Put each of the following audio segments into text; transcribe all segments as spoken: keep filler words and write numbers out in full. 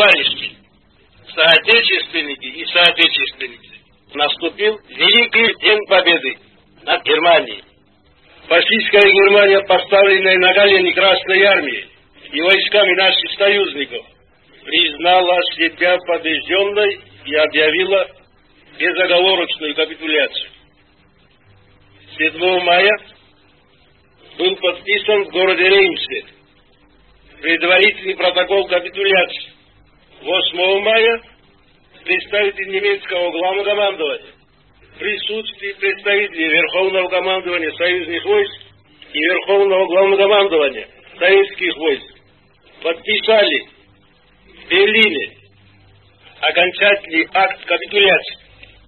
Товарищи, соотечественники и соотечественницы, наступил Великий День Победы над Германией. Фашистская Германия, поставленная на колени Красной Армией и войсками наших союзников, признала себя побежденной и объявила безоговорочную капитуляцию. седьмого мая был подписан в городе Реймсе предварительный протокол капитуляции. восьмого мая представитель немецкого главнокомандования в присутствии представителей Верховного командования союзных войск и Верховного главнокомандования советских войск подписали в Берлине окончательный акт капитуляции,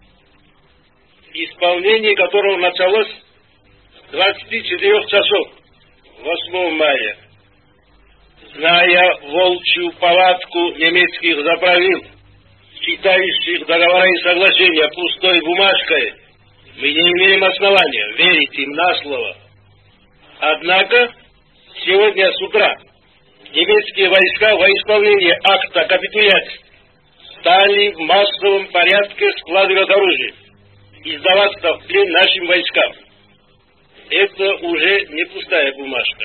исполнение которого началось с двадцати четырёх часов восьмого мая. Зная волчью повадку немецких заправил, читающих договора и соглашения пустой бумажкой, мы не имеем основания верить им на слово. Однако сегодня с утра немецкие войска во исполнение акта капитуляции стали в массовом порядке складывать оружие и сдаваться в плен нашим войскам. Это уже не пустая бумажка.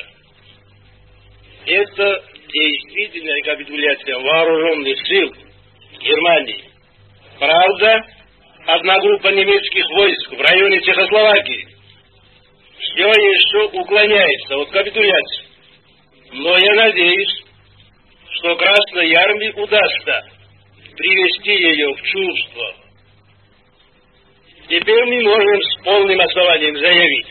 Это действительная капитуляция вооруженных сил Германии. Правда, одна группа немецких войск в районе Чехословакии все еще уклоняется от капитуляции. Но я надеюсь, что Красной Армии удастся привести ее в чувство. Теперь мы можем с полным основанием заявить,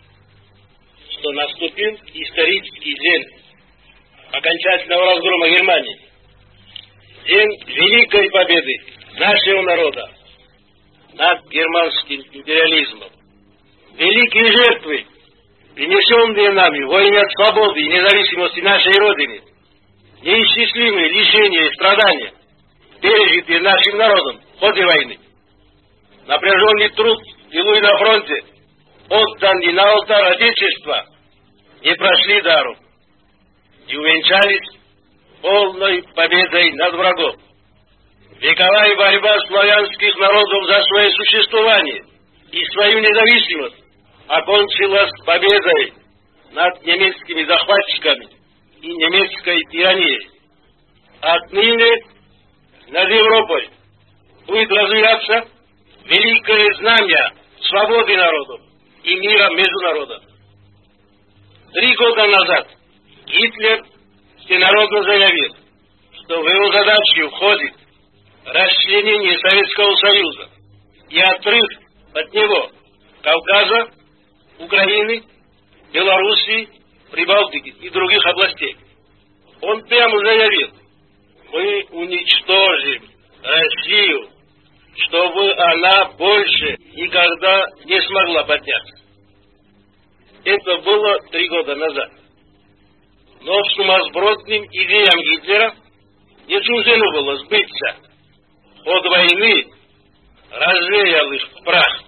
что наступил исторический день окончательного разгрома Германии, день великой победы нашего народа над германским империализмом. Великие жертвы, принесенные нами во имя свободы и независимости нашей Родины, неисчислимые лишения и страдания, пережитые нашим народом в ходе войны, напряженный труд, тылу и на фронте, отданный на алтарь Отечества, не прошли даром и увенчались полной победой над врагом. Вековая борьба славянских народов за свое существование и свою независимость окончилась победой над немецкими захватчиками и немецкой тиранией. Отныне над Европой будет развиваться великое знамя свободы народов и мира между народами. Три года назад Гитлер всенародно заявил, что в его задачу входит расчленение Советского Союза и отрыв от него Кавказа, Украины, Белоруссии, Прибалтики и других областей. Он прямо заявил: мы уничтожим Россию, чтобы она больше никогда не смогла подняться. Это было три года назад. Но сумасбродным идеям Гитлера не суждено было сбыться. Ход войны развеял их в прах.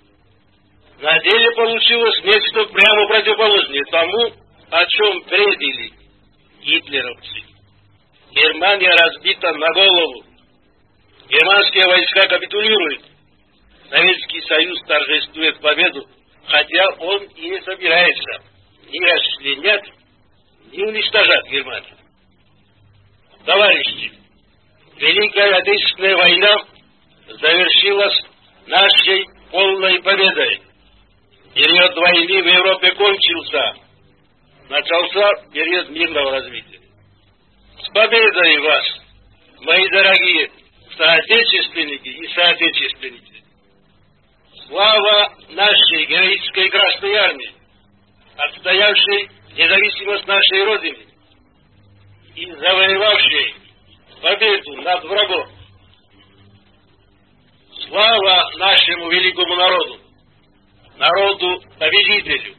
На деле получилось нечто прямо противоположное тому, о чем предали гитлеровцы. Германия разбита на голову. Германские войска капитулируют. Советский Союз торжествует победу, хотя он и не собирается ни расчленять, ни уничтожать Германию. Товарищи, Великая Отечественная война завершилась нашей полной победой. Период войны в Европе кончился. Начался период мирного развития. С победой вас, мои дорогие соотечественники и соотечественницы! Слава нашей героической Красной Армии, отстоявшей независимость нашей Родины и завоевавшей победу над врагом! Слава нашему великому народу, народу-победителю!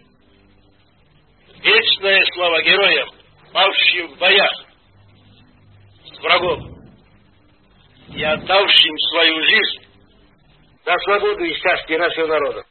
Вечная слава героям, павшим в боях с врагом и отдавшим свою жизнь за свободу и счастье нашего народа!